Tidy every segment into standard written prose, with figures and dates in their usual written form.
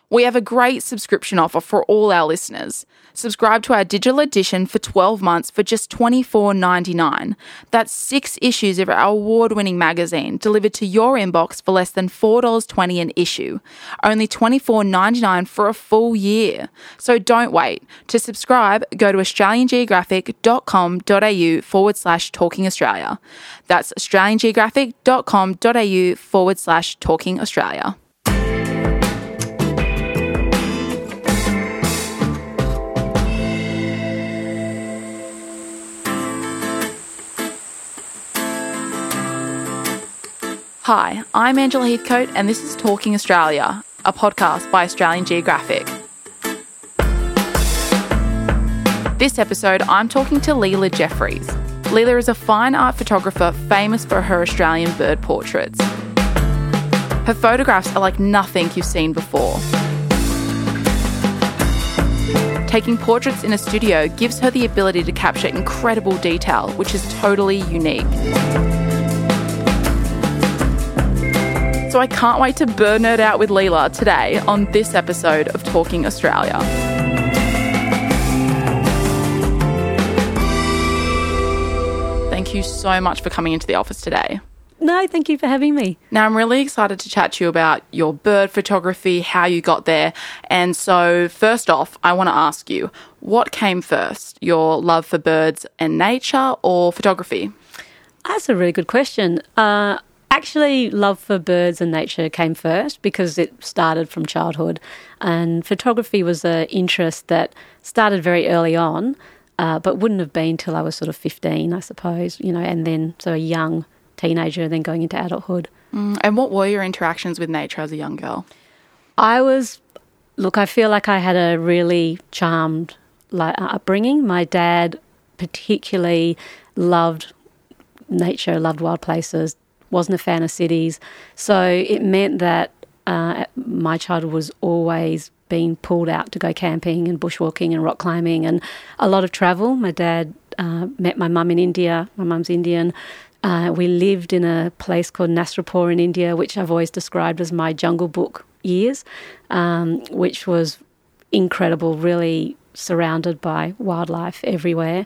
We have a great subscription offer for all our listeners. Subscribe to our digital edition for 12 months for just $24.99. That's 6 issues of our award-winning magazine delivered to your inbox for less than $4.20 an issue. Only $24.99 for a full year. So don't wait. To subscribe, go to australiangeographic.com.au/Talking Australia. That's australiangeographic.com.au/Talking Australia. Hi, I'm Angela Heathcote and this is Talking Australia, a podcast by Australian Geographic. This episode, I'm talking to Leela Jeffries. Leela is a fine art photographer famous for her Australian bird portraits. Her photographs are like nothing you've seen before. Taking portraits in a studio gives her the ability to capture incredible detail, which is totally unique. So I can't wait to bird nerd out with Leela today on this episode of Talking Australia. Thank you so much for coming into the office today. No, thank you for having me. Now, I'm really excited to chat to you about your bird photography, how you got there. And so first off, I want to ask you, what came first, your love for birds and nature or photography? That's a really good question. Actually, love for birds and nature came first because it started from childhood, and photography was an interest that started very early on, but wouldn't have been till I was sort of 15, I suppose, and then so a young teenager and then going into adulthood. And what were your interactions with nature as a young girl? I feel like I had a really charmed upbringing. My dad particularly loved nature, loved wild places, wasn't a fan of cities. So it meant that my childhood was always being pulled out to go camping and bushwalking and rock climbing and a lot of travel. My dad met my mum in India. My mum's Indian. We lived in a place called Nasrapur in India, which I've always described as my Jungle Book years, which was incredible, really surrounded by wildlife everywhere.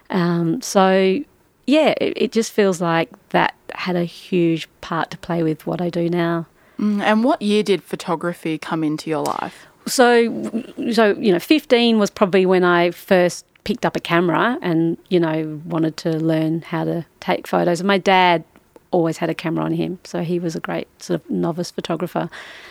It just feels like that had a huge part to play with what I do now. And what year did photography come into your life? So 15 was probably when I first picked up a camera and, wanted to learn how to take photos. And my dad always had a camera on him, so he was a great sort of novice photographer.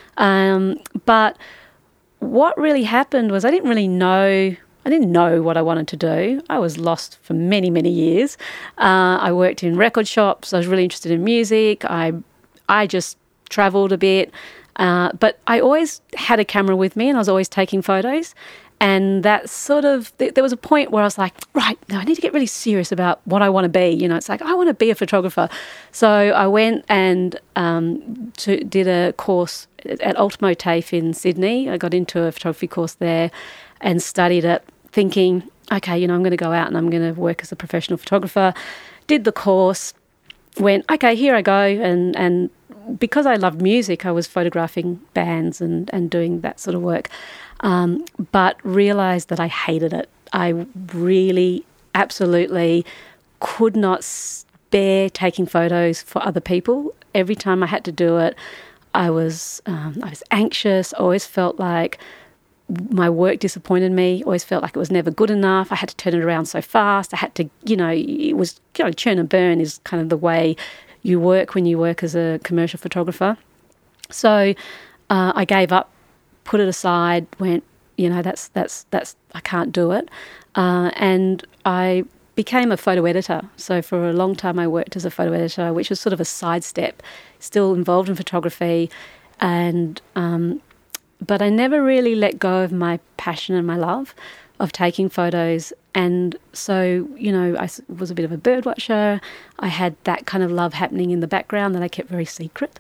But what really happened was I didn't know what I wanted to do. I was lost for many, many years. I worked in record shops. I was really interested in music. I just travelled a bit. But I always had a camera with me and I was always taking photos. And that sort of, there was a point where I was like, right, now I need to get really serious about what I want to be. It's like, I want to be a photographer. So I went and did a course at Ultimo TAFE in Sydney. I got into a photography course there and studied it, thinking, okay, I'm going to go out and I'm going to work as a professional photographer. Did the course, went, okay, here I go. And because I loved music, I was photographing bands and doing that sort of work, but realised that I hated it. I really, absolutely could not bear taking photos for other people. Every time I had to do it, I was anxious. I always felt like my work disappointed me, always felt like it was never good enough. I had to turn it around so fast. I had to, it was, churn and burn is kind of the way you work when you work as a commercial photographer. So I gave up, put it aside, went, that's I can't do it. And I became a photo editor. So for a long time I worked as a photo editor, which was sort of a sidestep, still involved in photography, and but I never really let go of my passion and my love of taking photos. And so, I was a bit of a bird watcher. I had that kind of love happening in the background that I kept very secret.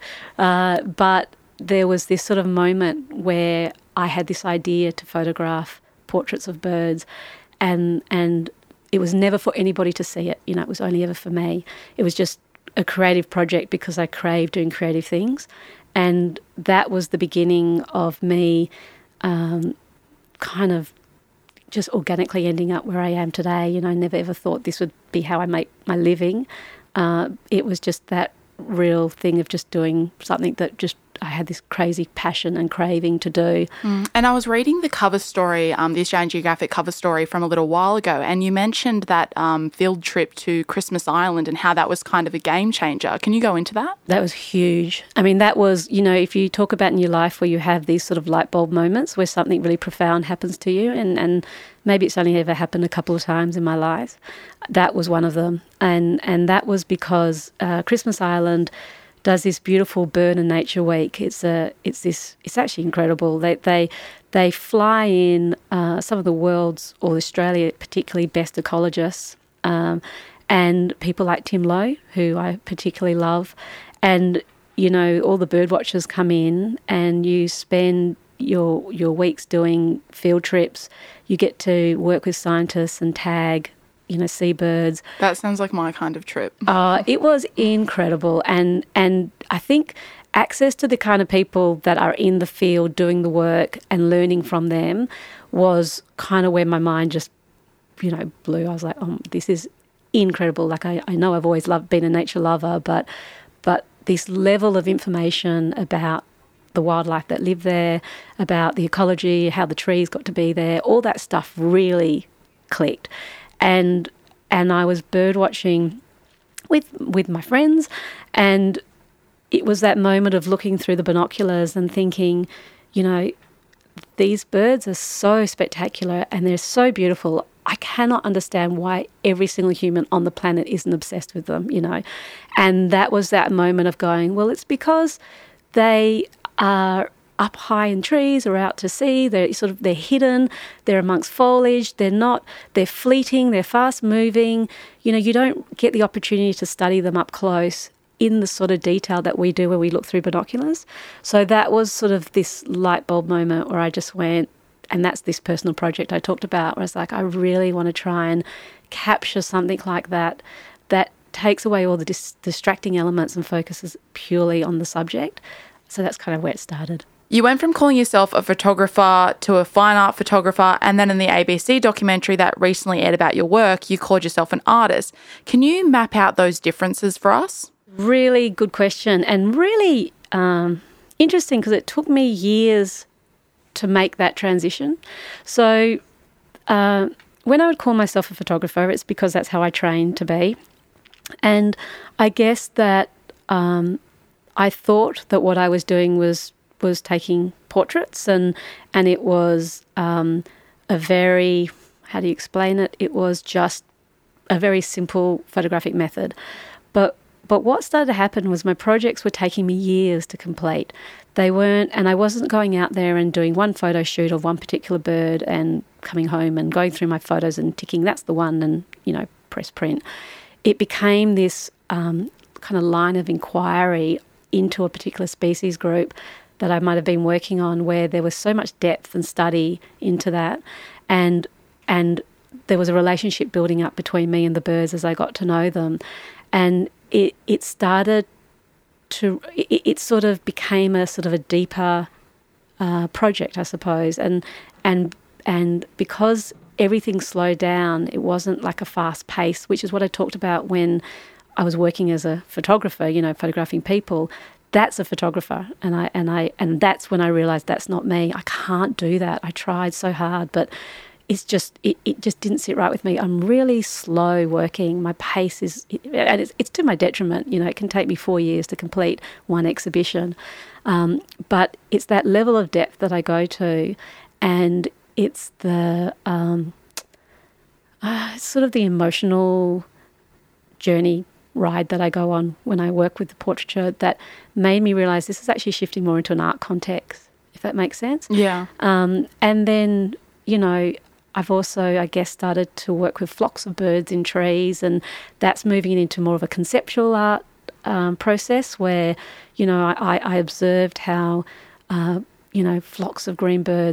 But there was this sort of moment where I had this idea to photograph portraits of birds, and it was never for anybody to see it. It was only ever for me. It was just a creative project because I crave doing creative things. And that was the beginning of me kind of just organically ending up where I am today. You know, I never ever thought this would be how I make my living. It was just that real thing of just doing something that just I had this crazy passion and craving to do. And I was reading the cover story, the Australian Geographic cover story from a little while ago, and you mentioned that field trip to Christmas Island and how that was kind of a game changer. Can you go into that? That was huge. I mean, that was, you know, if you talk about in your life where you have these sort of light bulb moments where something really profound happens to you, and maybe it's only ever happened a couple of times in my life, that was one of them. And that was because Christmas Island does this beautiful bird and nature week. It's actually incredible. They fly in some of the world's, or Australia particularly, best ecologists, and people like Tim Lowe, who I particularly love. And, you know, all the bird watchers come in and you spend your weeks doing field trips. You get to work with scientists and tag, you know, seabirds. That sounds like my kind of trip. It was incredible. And I think access to the kind of people that are in the field doing the work and learning from them was kind of where my mind just, you know, blew. I was like, oh, this is incredible. Like, I know I've always been a nature lover, but this level of information about the wildlife that live there, about the ecology, how the trees got to be there, all that stuff really clicked. And I was bird watching with my friends, and it was that moment of looking through the binoculars and thinking, you know, these birds are so spectacular and they're so beautiful. I cannot understand why every single human on the planet isn't obsessed with them, you know. And that was that moment of going, well, it's because they are up high in trees or out to sea. They're hidden, they're amongst foliage, they're fleeting, they're fast moving. You know, you don't get the opportunity to study them up close in the sort of detail that we do when we look through binoculars. So that was sort of this light bulb moment where I just went, and that's this personal project I talked about, where I was like, I really want to try and capture something like that takes away all the distracting elements and focuses purely on the subject. So that's kind of where it started. You went from calling yourself a photographer to a fine art photographer, and then in the ABC documentary that recently aired about your work, you called yourself an artist. Can you map out those differences for us? Really good question, and really interesting, because it took me years to make that transition. So when I would call myself a photographer, it's because that's how I trained to be. And I guess that I thought that what I was doing was taking portraits, and it was a very, how do you explain it? It was just a very simple photographic method. But what started to happen was my projects were taking me years to complete. They weren't, and I wasn't going out there and doing one photo shoot of one particular bird and coming home and going through my photos and ticking, that's the one, and, you know, press print. It became this kind of line of inquiry into a particular species group that I might have been working on, where there was so much depth and study into that, and there was a relationship building up between me and the birds as I got to know them, and it started to, it sort of became a sort of a deeper project, I suppose, and because everything slowed down, it wasn't like a fast pace, which is what I talked about when I was working as a photographer, you know, photographing people. That's a photographer, and that's when I realised that's not me. I can't do that. I tried so hard, but it just didn't sit right with me. I'm really slow working. My pace is, and it's to my detriment. You know, it can take me 4 years to complete one exhibition, but it's that level of depth that I go to, and it's the sort of the emotional journey ride that I go on when I work with the portraiture that made me realise this is actually shifting more into an art context, if that makes sense. Yeah. And then, you know, I've also, I guess, started to work with flocks of birds in trees, and that's moving into more of a conceptual art process where, you know, I observed how, you know, flocks of green birds look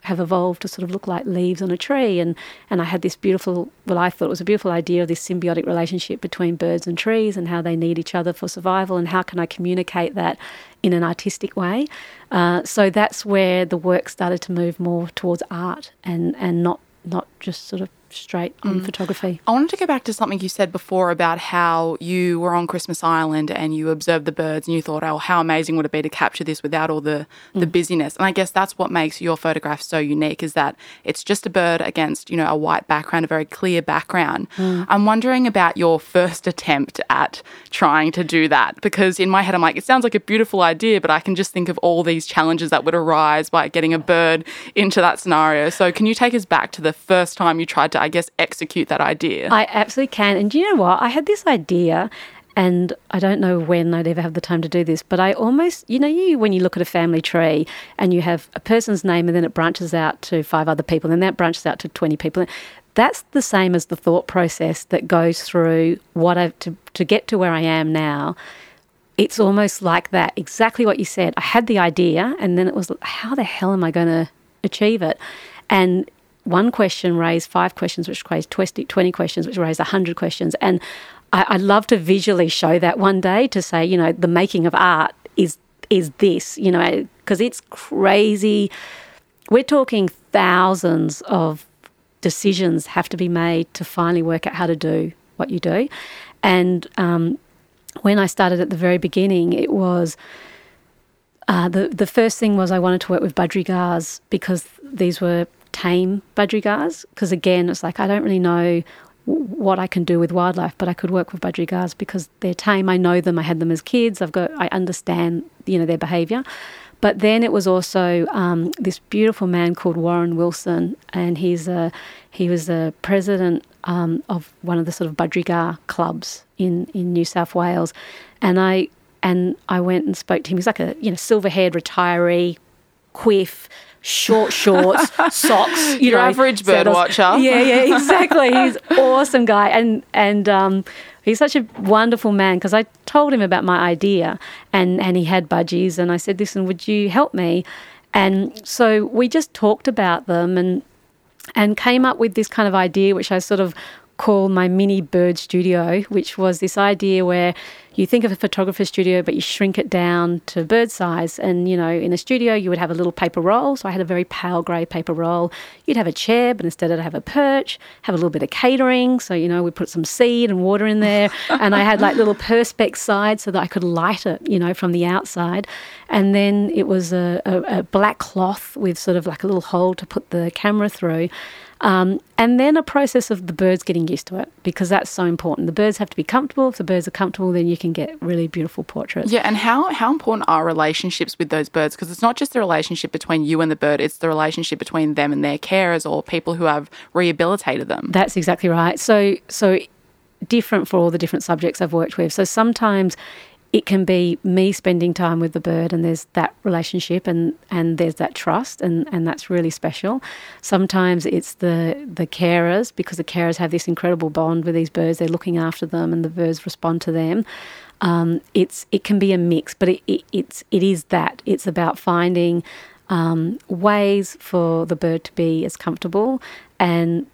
have evolved to sort of look like leaves on a tree. And I had this beautiful, well, I thought it was a beautiful idea of this symbiotic relationship between birds and trees and how they need each other for survival, and how can I communicate that in an artistic way. So that's where the work started to move more towards art and not just sort of straight on photography. I wanted to go back to something you said before about how you were on Christmas Island and you observed the birds and you thought, oh, how amazing would it be to capture this without all the busyness. And I guess that's what makes your photograph so unique, is that it's just a bird against, you know, a white background, a very clear background. I'm wondering about your first attempt at trying to do that, because in my head I'm like, it sounds like a beautiful idea, but I can just think of all these challenges that would arise by getting a bird into that scenario. So can you take us back to the first time you tried to, I guess, execute that idea? I absolutely can. And do you know what? I had this idea, and I don't know when I'd ever have the time to do this, but I almost, you know, when you look at a family tree and you have a person's name and then it branches out to 5 other people and then that branches out to 20 people. That's the same as the thought process that goes through to get to where I am now. It's almost like that, exactly what you said. I had the idea and then it was, how the hell am I going to achieve it? And one question raised 5 questions, which raised 20 questions, which raised 100 questions. And I'd love to visually show that one day, to say, you know, the making of art is this, you know, because it's crazy. We're talking thousands of decisions have to be made to finally work out how to do what you do. And when I started at the very beginning, it was the first thing was I wanted to work with budgerigars, because these were tame budgerigars, because again it's like I don't really know what I can do with wildlife, but I could work with budgerigars because they're tame. I know them. I had them as kids. I understand, you know, their behaviour. But then it was also this beautiful man called Warren Wilson, and he was the president of one of the sort of budgerigar clubs in New South Wales, and I went and spoke to him. He's like a, you know, silver-haired retiree, quiff, short shorts, socks. Your average bird watcher. Yeah, exactly. He's an awesome guy, and he's such a wonderful man, because I told him about my idea, and he had budgies, and I said, listen, would you help me? And so we just talked about them and came up with this kind of idea, which I sort of call my mini bird studio, which was this idea where you think of a photographer studio, but you shrink it down to bird size. And, you know, in a studio, you would have a little paper roll. So I had a very pale grey paper roll. You'd have a chair, but instead I'd have a perch, have a little bit of catering. So, you know, we put some seed and water in there. And I had like little perspex sides so that I could light it, you know, from the outside. And then it was a black cloth with sort of like a little hole to put the camera through. And then a process of the birds getting used to it, because that's so important. The birds have to be comfortable. If the birds are comfortable, then you can get really beautiful portraits. Yeah, and how important are relationships with those birds? Because it's not just the relationship between you and the bird, it's the relationship between them and their carers or people who have rehabilitated them. That's exactly right. So different for all the different subjects I've worked with. So sometimes it can be me spending time with the bird and there's that relationship and there's that trust and that's really special. Sometimes it's the carers, because the carers have this incredible bond with these birds. They're looking after them and the birds respond to them. It can be a mix, but it is that. It's about finding ways for the bird to be as comfortable and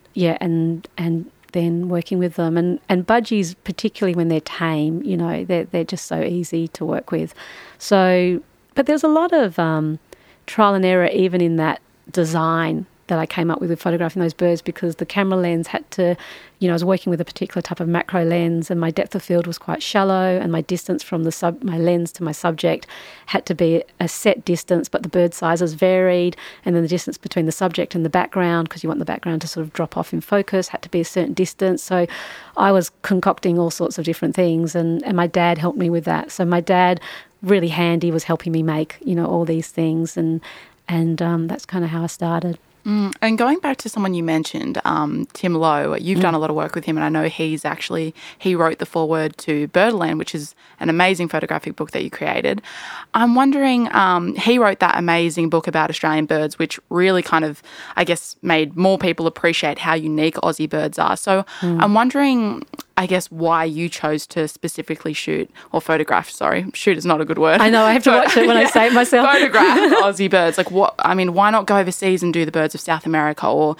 then working with them. And budgies, particularly when they're tame, you know, they're just so easy to work with. So, but there's a lot of trial and error even in that design that I came up with photographing those birds, because the camera lens had to, you know, I was working with a particular type of macro lens and my depth of field was quite shallow and my distance from my lens to my subject had to be a set distance, but the bird sizes varied, and then the distance between the subject and the background, because you want the background to sort of drop off in focus, had to be a certain distance. So I was concocting all sorts of different things, and my dad helped me with that. So my dad, really handy, was helping me make, you know, all these things, and that's kind of how I started. And going back to someone you mentioned, Tim Lowe, you've done a lot of work with him, and I know he wrote the foreword to Birdland, which is an amazing photographic book that you created. I'm wondering, he wrote that amazing book about Australian birds, which really kind of, I guess, made more people appreciate how unique Aussie birds are. So I'm wondering, I guess, why you chose to specifically shoot or photograph. Sorry, shoot is not a good word. I know, I have to watch it when I say it myself. Photograph Aussie birds. Like why not go overseas and do the birds of South America? Or,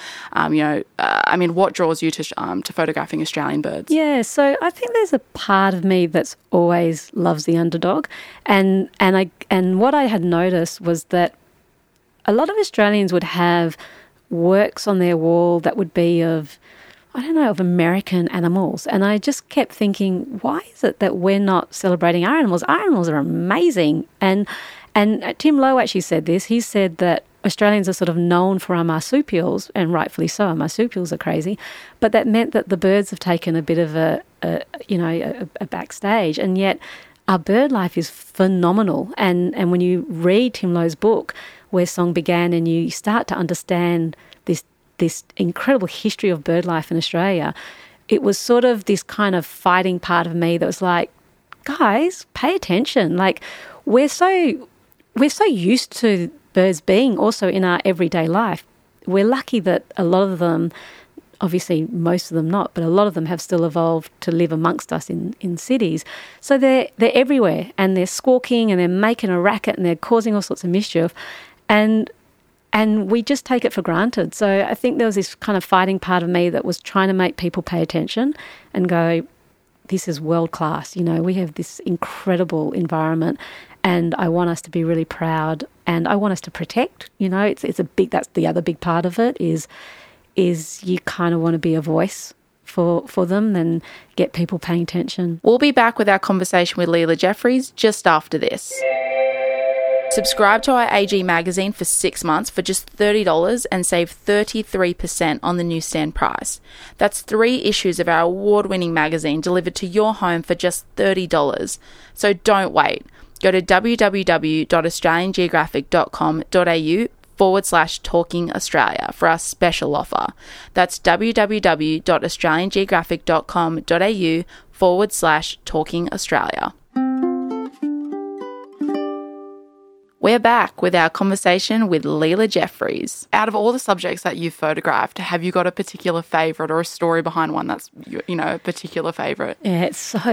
what draws you to photographing Australian birds? Yeah, so I think there's a part of me that's always loves the underdog. And what I had noticed was that a lot of Australians would have works on their wall that would be of American animals. And I just kept thinking, why is it that we're not celebrating our animals? Our animals are amazing. And Tim Lowe actually said this. He said that Australians are sort of known for our marsupials, and rightfully so. Our marsupials are crazy. But that meant that the birds have taken a bit of a backstage. And yet our bird life is phenomenal. And when you read Tim Lowe's book, Where Song Began, and you start to understand this incredible history of bird life in Australia, it was sort of this kind of fighting part of me that was like, guys, pay attention. Like, we're so used to birds being also in our everyday life. We're lucky that a lot of them, obviously most of them not, but a lot of them have still evolved to live amongst us in cities. So they're everywhere, and they're squawking and they're making a racket and they're causing all sorts of mischief. And we just take it for granted. So I think there was this kind of fighting part of me that was trying to make people pay attention and go, this is world class. We have this incredible environment, and I want us to be really proud, and I want us to protect. That's the other big part of it is you kind of want to be a voice for them and get people paying attention. We'll be back with our conversation with Leela Jeffries just after this. Subscribe to our AG magazine for 6 months for just $30 and save 33% on the newsstand price. That's 3 issues of our award-winning magazine delivered to your home for just $30. So don't wait. Go to www.australiangeographic.com.au/Talking Australia for our special offer. That's www.australiangeographic.com.au/Talking Australia. We're back with our conversation with Leela Jeffries. Out of all the subjects that you've photographed, have you got a particular favourite or a story behind one that's, a particular favourite? Yeah,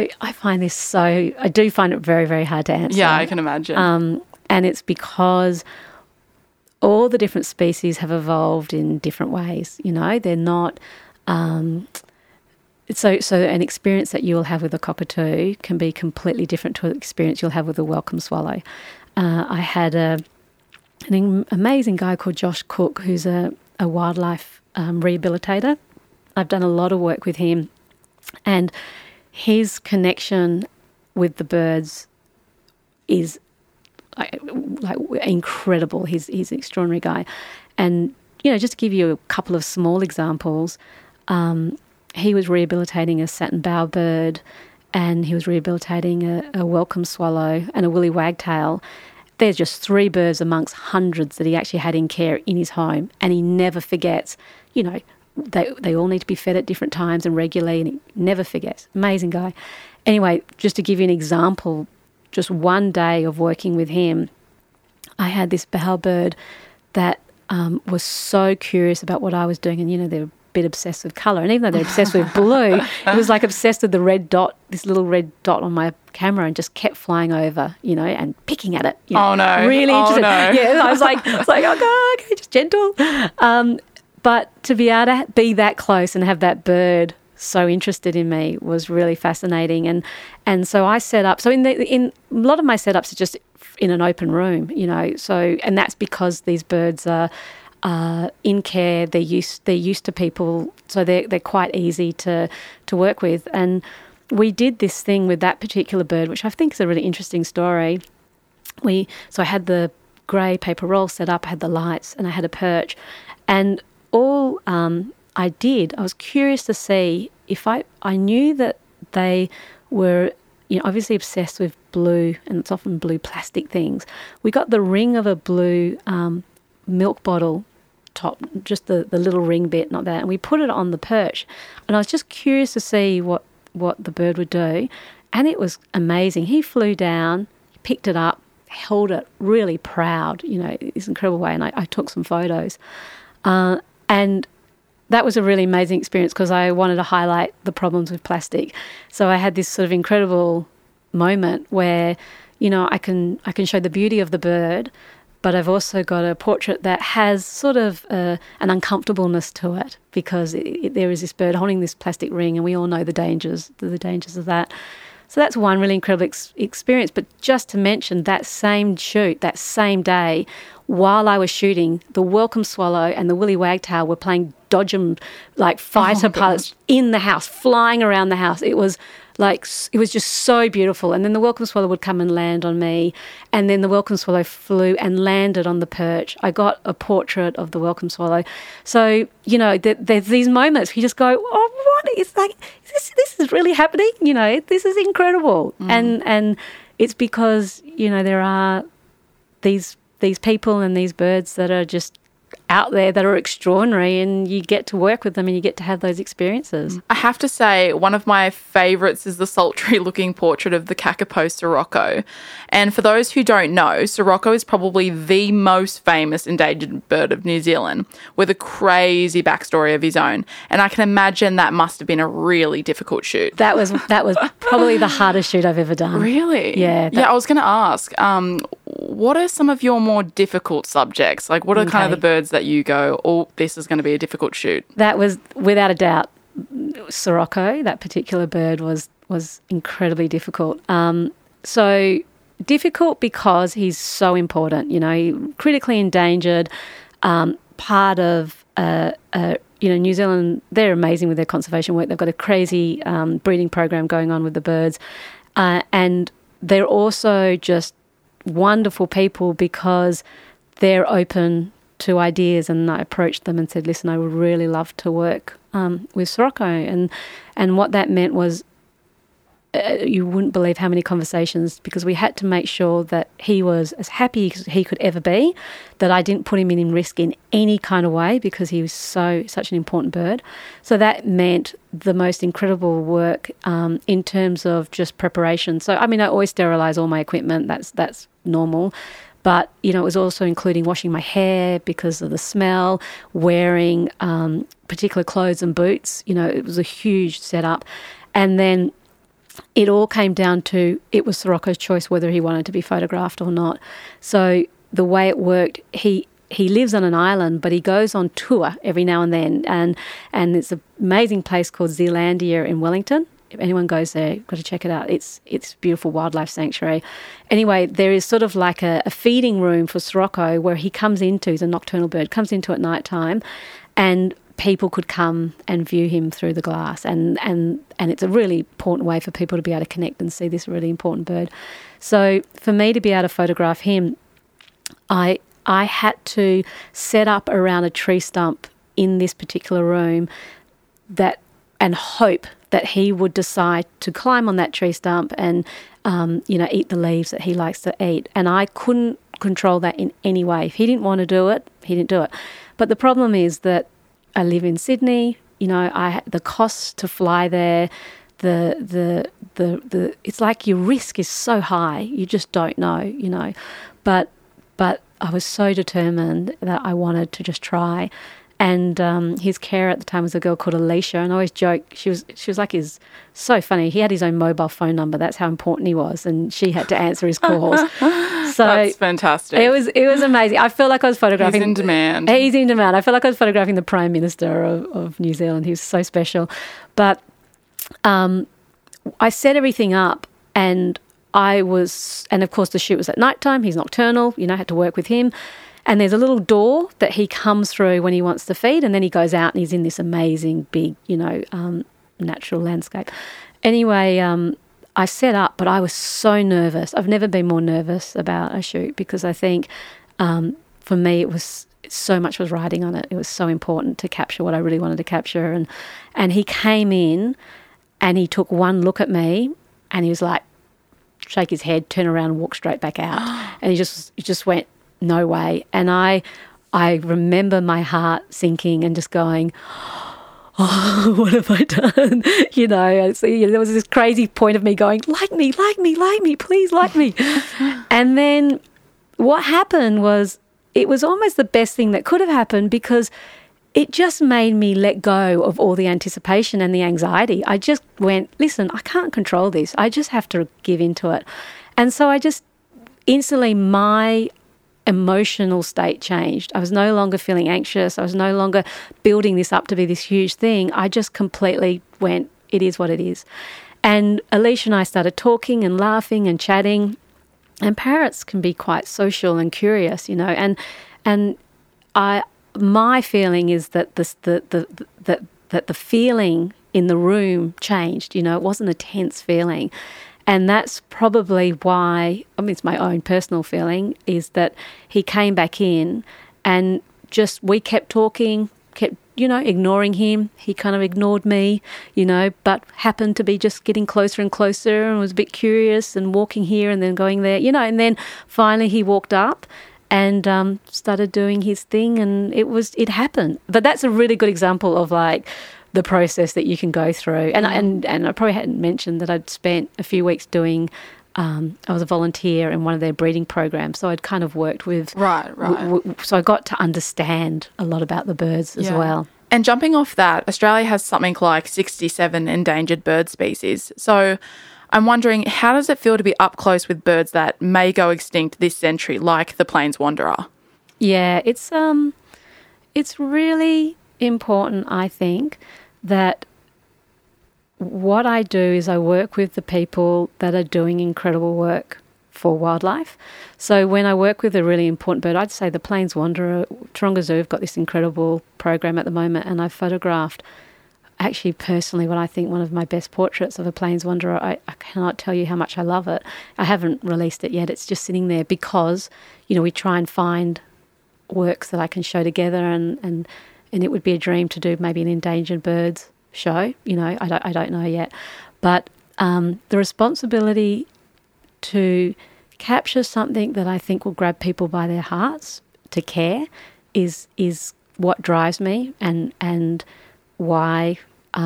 I do find it very, very hard to answer. Yeah, I can imagine. And it's because all the different species have evolved in different ways. They're not... So an experience that you'll have with a cockatoo can be completely different to an experience you'll have with a welcome swallow. I had an amazing guy called Josh Cook, who's a wildlife rehabilitator. I've done a lot of work with him, and his connection with the birds is like incredible. He's an extraordinary guy. And, just to give you a couple of small examples, he was rehabilitating a satin bow bird, and he was rehabilitating a welcome swallow and a woolly wagtail. There's just 3 birds amongst hundreds that he actually had in care in his home, and he never forgets. They all need to be fed at different times and regularly, and he never forgets. Amazing guy. Anyway, just to give you an example, just one day of working with him, I had this bowerbird that was so curious about what I was doing, and they're bit obsessed with colour, and even though they're obsessed with blue, it was like obsessed with the red dot, this little red dot on my camera, and just kept flying over, and picking at it. Oh no! Really interested. No. Yeah, I was like, oh God, okay, just gentle. But to be able to be that close and have that bird so interested in me was really fascinating, and so I set up. So in a lot of my setups are just in an open room, So and that's because these birds are. In care, they're used to people, so they're quite easy to work with. And we did this thing with that particular bird, which I think is a really interesting story. So I had the grey paper roll set up, I had the lights, and I had a perch. And all I was curious to see if I knew that they were, obviously obsessed with blue, and it's often blue plastic things. We got the ring of a blue milk bottle top, just the little ring bit, not that, and we put it on the perch, and I was just curious to see what the bird would do, and it was amazing. He flew down, he picked it up, held it really proud, this incredible way, and I took some photos, and that was a really amazing experience because I wanted to highlight the problems with plastic. So I had this sort of incredible moment where, you know, I can show the beauty of the bird, but I've also got a portrait that has sort of an uncomfortableness to it because there is this bird holding this plastic ring, and we all know the dangers of that. So that's one really incredible experience. But just to mention, that same shoot, that same day, while I was shooting, the welcome swallow and the willy wagtail were playing dodge 'em like fighter pilots in the house, flying around the house. It was just so beautiful. And then the welcome swallow would come and land on me, and then the welcome swallow flew and landed on the perch. I got a portrait of the welcome swallow. So, you know, there's these moments you just go, oh, what is like, this is really happening? You know, this is incredible. And it's because, you know, there are these people and these birds that are just out there that are extraordinary, and you get to work with them and you get to have those experiences. I have to say, one of my favourites is the sultry-looking portrait of the kakapo sirocco. And for those who don't know, sirocco is probably the most famous endangered bird of New Zealand, with a crazy backstory of his own. And I can imagine that must have been a really difficult shoot. That was probably the hardest shoot I've ever done. Really? Yeah. I was going to ask, what are some of your more difficult subjects? Like, what are kind of the birds that you go, oh, this is going to be a difficult shoot? That was, without a doubt, sirocco. That particular bird was incredibly difficult. So difficult because he's so important, you know, critically endangered, part of, you know, New Zealand, they're amazing with their conservation work. They've got a crazy breeding program going on with the birds. And they're also just wonderful people because they're open to ideas, and I approached them and said, listen, I would really love to work with sirocco. And what that meant was you wouldn't believe how many conversations, because we had to make sure that he was as happy as he could ever be, that I didn't put him in risk in any kind of way because he was such an important bird. So that meant the most incredible work in terms of just preparation. So, I mean, I always sterilise all my equipment. That's normal. But, you know, it was also including washing my hair because of the smell, wearing particular clothes and boots. You know, it was a huge setup. And then it all came down to, it was Sirocco's choice whether he wanted to be photographed or not. So the way it worked, he lives on an island, but he goes on tour every now and then. And it's an amazing place called Zealandia in Wellington. If anyone goes there, you've got to check it out. It's a beautiful wildlife sanctuary. Anyway, there is sort of like a feeding room for Sirocco where he comes into, he's a nocturnal bird, comes into at night time, and people could come and view him through the glass. And it's a really important way for people to be able to connect and see this really important bird. So for me to be able to photograph him, I had to set up around a tree stump in this particular room and hope that he would decide to climb on that tree stump and, eat the leaves that he likes to eat. And I couldn't control that in any way. If he didn't want to do it, he didn't do it. But the problem is that I live in Sydney. You know, the costs to fly there, the it's like your risk is so high. You just don't know, you know. But I was so determined that I wanted to just try. And his carer at the time was a girl called Alicia, and I always joke, she was like so funny. He had his own mobile phone number. That's how important he was, and she had to answer his calls. So that's fantastic. It was amazing. I felt like I was photographing. He's in demand. He's in demand. I felt like I was photographing the Prime Minister of New Zealand. He was so special. But I set everything up, and of course the shoot was at night time. He's nocturnal. You know, I had to work with him. And there's a little door that he comes through when he wants to feed, and then he goes out and he's in this amazing big, natural landscape. Anyway, I set up, but I was so nervous. I've never been more nervous about a shoot because I think for me so much was riding on it. It was so important to capture what I really wanted to capture. And he came in and he took one look at me and he was like, shake his head, turn around and walk straight back out. And he just went, no way. And I remember my heart sinking and just going, oh, what have I done? There was this crazy point of me going, like me, please like me. And then what happened was, it was almost the best thing that could have happened because it just made me let go of all the anticipation and the anxiety. I just went, listen, I can't control this. I just have to give into it. And so I just instantly, my emotional state changed. I was no longer feeling anxious. I was no longer building this up to be this huge thing. I just completely went, it is what it is. And Alicia and I started talking and laughing and chatting. And parrots can be quite social and curious, you know. And my feeling is that the feeling in the room changed. You know, it wasn't a tense feeling. And that's probably why, I mean, it's my own personal feeling, is that he came back in and just, we kept talking, kept, you know, ignoring him. He kind of ignored me, you know, but happened to be just getting closer and closer and was a bit curious and walking here and then going there, you know, and then finally he walked up and started doing his thing, and it happened. But that's a really good example of like the process that you can go through. And I probably hadn't mentioned that I'd spent a few weeks doing, I was a volunteer in one of their breeding programs, so I'd kind of worked with... Right. So I got to understand a lot about the birds as well. And jumping off that, Australia has something like 67 endangered bird species. So I'm wondering, how does it feel to be up close with birds that may go extinct this century, like the plains wanderer? Yeah, it's really important, I think, that what I do is I work with the people that are doing incredible work for wildlife. So when I work with a really important bird, I'd say the plains wanderer, Taronga Zoo have got this incredible program at the moment, and I've photographed, actually personally, what I think one of my best portraits of a plains wanderer. I cannot tell you how much I love it. I haven't released it yet. It's just sitting there because, you know, we try and find works that I can show together, and it would be a dream to do maybe an endangered birds show. You know, I don't know yet. But the responsibility to capture something that I think will grab people by their hearts to care is what drives me and why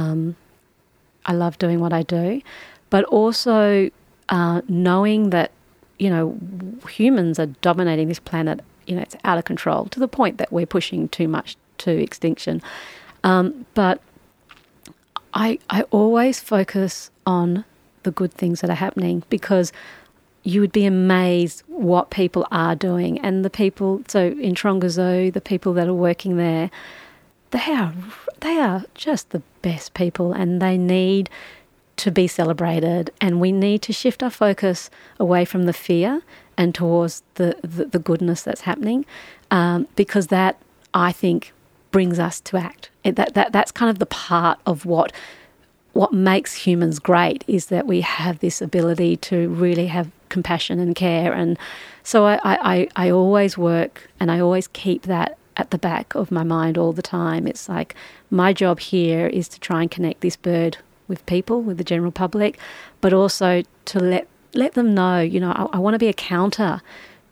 I love doing what I do. But also knowing that, you know, humans are dominating this planet. You know, it's out of control to the point that we're pushing too much to extinction. But I always focus on the good things that are happening, because you would be amazed what people are doing. And the people, so in Taronga Zoo, the people that are working there, they are just the best people, and they need to be celebrated. And we need to shift our focus away from the fear and towards the goodness that's happening, because that, I think, brings us to act. That's kind of the part of what makes humans great, is that we have this ability to really have compassion and care. And so I always work, and I always keep that at the back of my mind all the time. It's like, my job here is to try and connect this bird with people, with the general public, but also to let them know, you know, I want to be a counter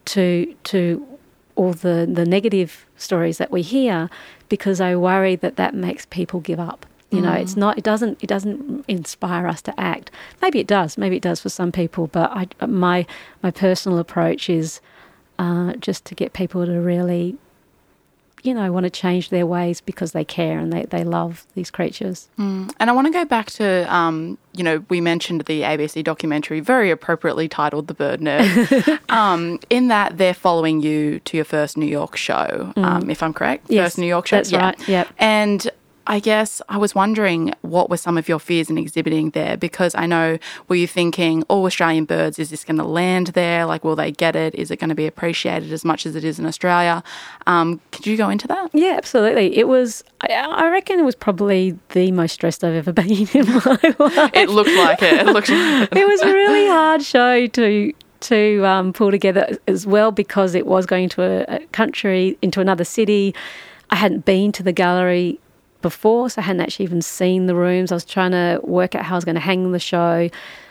to all the negative stories that we hear, because I worry that makes people give up. You know, it doesn't inspire us to act. Maybe it does for some people, but my personal approach is just to get people to really, you know, want to change their ways because they care and they love these creatures. And I want to go back to, you know, we mentioned the ABC documentary, very appropriately titled The Bird Nerd. In that, they're following you to your first New York show, if I'm correct? Yes, first New York show? That's right, yep. And I guess I was wondering, what were some of your fears in exhibiting there? Because I know, were you thinking, Australian birds, is this going to land there? Like, will they get it? Is it going to be appreciated as much as it is in Australia? Could you go into that? Yeah, absolutely. It was, I reckon it was probably the most stressed I've ever been in my life. It looked like it. It was a really hard show to pull together as well, because it was going to a country, into another city. I hadn't been to the gallery before, so I hadn't actually even seen the rooms. I was trying to work out how I was going to hang the show.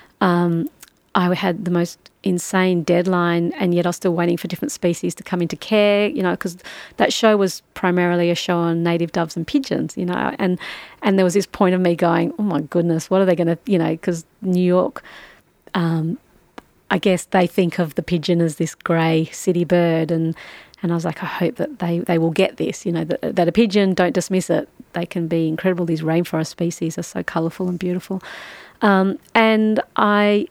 I had the most insane deadline, and yet I was still waiting for different species to come into care, you know, because that show was primarily a show on native doves and pigeons, you know, and there was this point of me going, oh my goodness, what are they going to, you know, because New York, I guess they think of the pigeon as this grey city bird, and And I was like, I hope that they will get this, that a pigeon, don't dismiss it. They can be incredible. These rainforest species are so colourful and beautiful. And I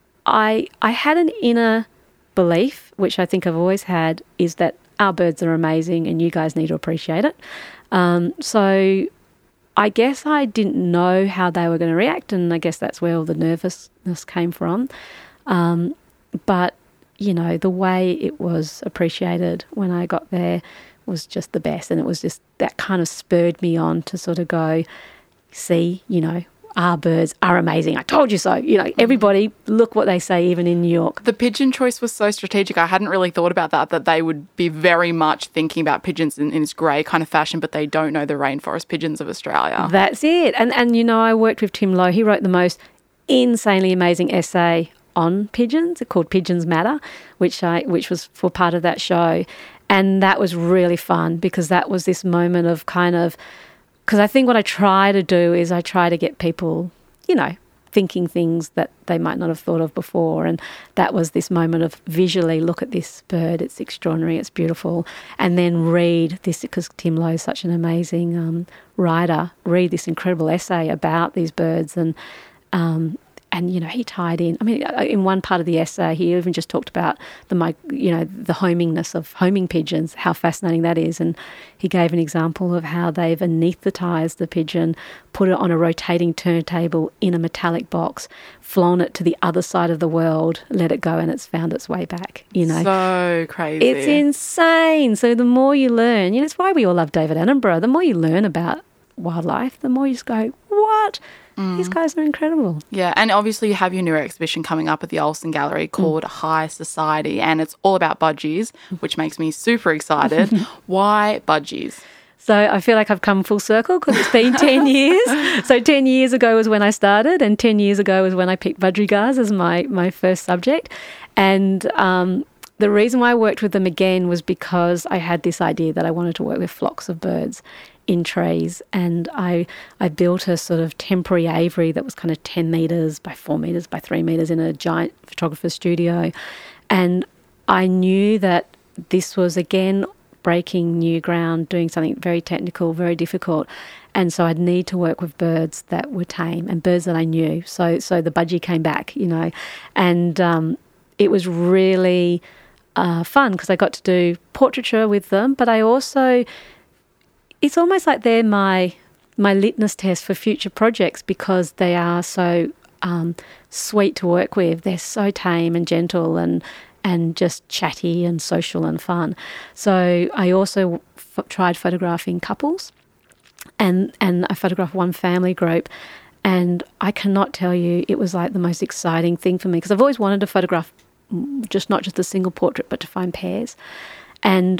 had an inner belief, which I think I've always had, is that our birds are amazing and you guys need to appreciate it. So I guess I didn't know how they were going to react, and I guess that's where all the nervousness came from. But, the way it was appreciated when I got there was just the best, and it was just that kind of spurred me on to sort of go, see, our birds are amazing. I told you so. Everybody, look what they say, even in New York. The pigeon choice was so strategic. I hadn't really thought about that they would be very much thinking about pigeons in this grey kind of fashion, but they don't know the rainforest pigeons of Australia. That's it. And I worked with Tim Lowe. He wrote the most insanely amazing essay on pigeons called Pigeons Matter, which was for part of that show. And that was really fun because that was this moment of because I think what I try to do is I try to get people, thinking things that they might not have thought of before. And that was this moment of visually look at this bird. It's extraordinary. It's beautiful. And then read this, because Tim Lowe is such an amazing writer, read this incredible essay about these birds. And he tied in. I mean, in one part of the essay, he even just talked about the homingness of homing pigeons, how fascinating that is. And he gave an example of how they've anaesthetised the pigeon, put it on a rotating turntable in a metallic box, flown it to the other side of the world, let it go, and it's found its way back. So crazy. It's insane. So the more you learn, it's why we all love David Attenborough. The more you learn about wildlife, the more you just go, what? These guys are incredible. Yeah, and obviously you have your new exhibition coming up at the Olsen Gallery called High Society, and it's all about budgies, which makes me super excited. Why budgies? So I feel like I've come full circle because it's been 10 years. So 10 years ago was when I started, and 10 years ago was when I picked budgerigars as my first subject. And the reason why I worked with them again was because I had this idea that I wanted to work with flocks of birds in trees, and I built a sort of temporary aviary that was kind of 10 metres by 4 metres by 3 metres in a giant photographer's studio. And I knew that this was, again, breaking new ground, doing something very technical, very difficult. And so I'd need to work with birds that were tame and birds that I knew. So the budgie came back, and it was really fun because I got to do portraiture with them, but I also... It's almost like they're my litmus test for future projects because they are so sweet to work with. They're so tame and gentle and just chatty and social and fun. So I also tried photographing couples, and I photographed one family group, and I cannot tell you, it was like the most exciting thing for me because I've always wanted to photograph not just a single portrait, but to find pairs. And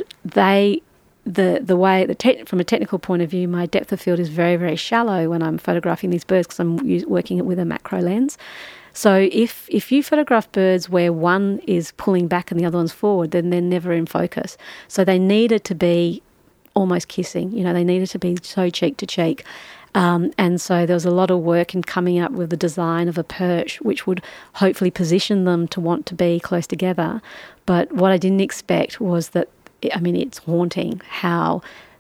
the way from a technical point of view, my depth of field is very, very shallow when I'm photographing these birds because I'm working it with a macro lens. So if you photograph birds where one is pulling back and the other one's forward, then they're never in focus. So they needed to be almost kissing. They needed to be so cheek to cheek. And so there was a lot of work in coming up with the design of a perch, which would hopefully position them to want to be close together. But what I didn't expect was that, it's haunting how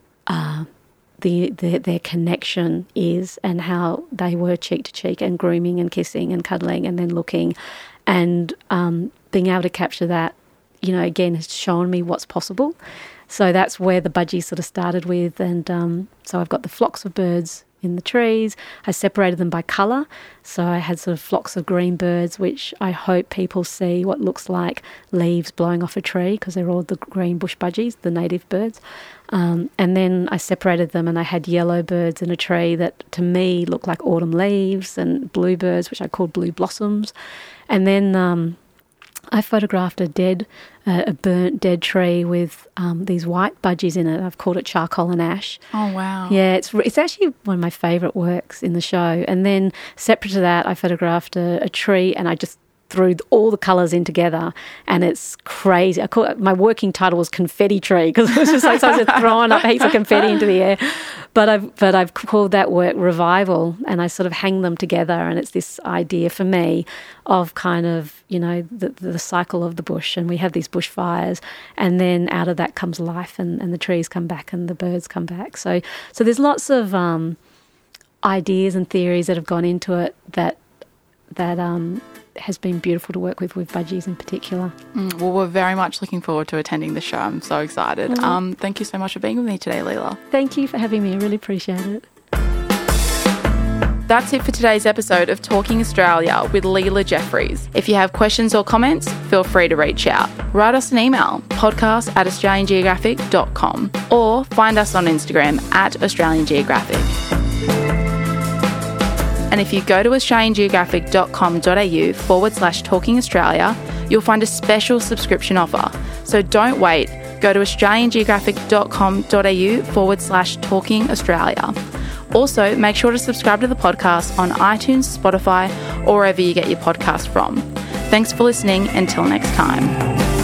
their connection is and how they were cheek to cheek and grooming and kissing and cuddling and then looking. And being able to capture that, again, has shown me what's possible. So that's where the budgie sort of started with. And so I've got the flocks of birds in the trees. I separated them by colour. So I had sort of flocks of green birds, which I hope people see what looks like leaves blowing off a tree because they're all the green bush budgies, the native birds. And then I separated them and I had yellow birds in a tree that to me looked like autumn leaves, and blue birds, which I called blue blossoms. And then I photographed a burnt dead tree with these white budgies in it. I've called it charcoal and ash. Oh, wow. Yeah, it's actually one of my favourite works in the show. And then separate to that, I photographed a tree and I just threw all the colours in together, and it's crazy. My working title was Confetti Tree because it was just like I was throwing up heaps of confetti into the air. But I've called that work Revival, and I sort of hang them together, and it's this idea for me of kind of, you know, the cycle of the bush, and we have these bushfires, and then out of that comes life, and the trees come back and the birds come back. So there's lots of ideas and theories that have gone into it that has been beautiful to work with budgies in particular. Well, we're very much looking forward to attending the show. I'm so excited. Thank you so much for being with me today, Leela. Thank you for having me. I really appreciate it. That's it for today's episode of Talking Australia with Leela Jeffries. If you have questions or comments, feel free to reach out. Write us an email, podcast@australiangeographic.com, or find us on Instagram @AustralianGeographic. And if you go to australiangeographic.com.au/Talking Australia, you'll find a special subscription offer. So don't wait. Go to australiangeographic.com.au/Talking Australia. Also, make sure to subscribe to the podcast on iTunes, Spotify, or wherever you get your podcast from. Thanks for listening. Until next time.